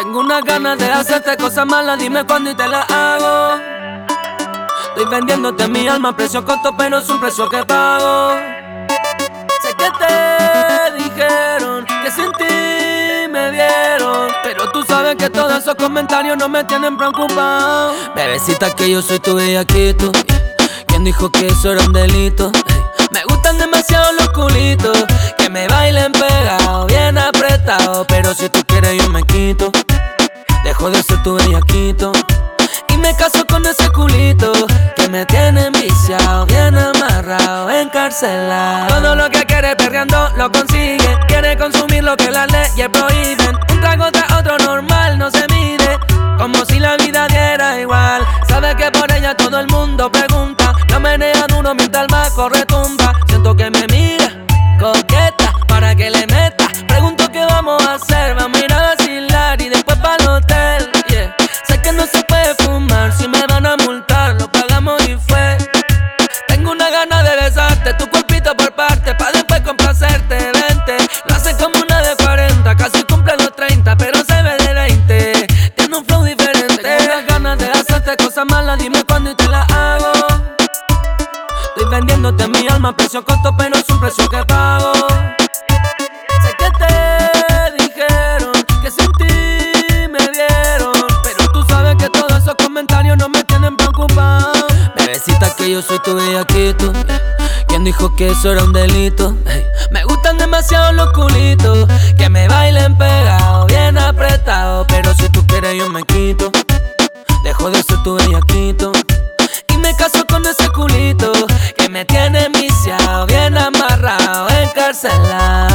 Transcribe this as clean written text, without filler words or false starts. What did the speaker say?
Tengo unas ganas de hacerte cosas malas, dime cuándo y te las hago. Estoy vendiéndote mi alma a precio costo, pero es un precio que pago. Sé que te dijeron que sin ti me vieron, pero tú sabes que todos esos comentarios no me tienen preocupado. Bebecita, que yo soy tu bellaquito. ¿Quién dijo que eso era un delito? Me gustan demasiado los culitos, que me bailen pegado, bien apretado. Pero si tú quieres yo me quito, dejo de ser tu bellaquito y me caso con ese culito que me tiene enviciado, bien amarrado, encarcelado. Todo lo que quiere perreando lo consigue, quiere consumir lo que las leyes prohíben. Un trago tras otro normal no se mide, como si la vida diera igual. Sabe que por ella todo el mundo pregunta, la menea duro mientras el bajo retumba. Siento que me mira, coqueta, para que le meta. Pregunto qué vamos a hacer, vamos a ir a vacilar y después pa'l hotel, yeah. Sé que no se puede fumar, si me van a multar lo pagamos y fue. Tengo una gana de besarte, tu cuerpito por parte, pa' después complacerte, vente. Lo hace como una de 40, casi cumple los 30, pero se ve de 20. Tiene un flow diferente. Tengo unas ganas de hacerte cosas malas, dime cuándo y te las hago. Estoy vendiéndote mi alma a precio costo, pero es un precio que pago. Sé que te dijeron que sin ti me vieron, pero tú sabes que todos esos comentarios no me tienen preocupado. Bebecita, que yo soy tu bellaquito. ¿Quién dijo que eso era un delito? Me gustan demasiado los culitos, que me bailen pegado, bien apretado. Pero si tú quieres yo me quito, dejo de ser tu bellaquito y me caso con ese culito que me tiene enviciado, bien amarrado, encarcelado.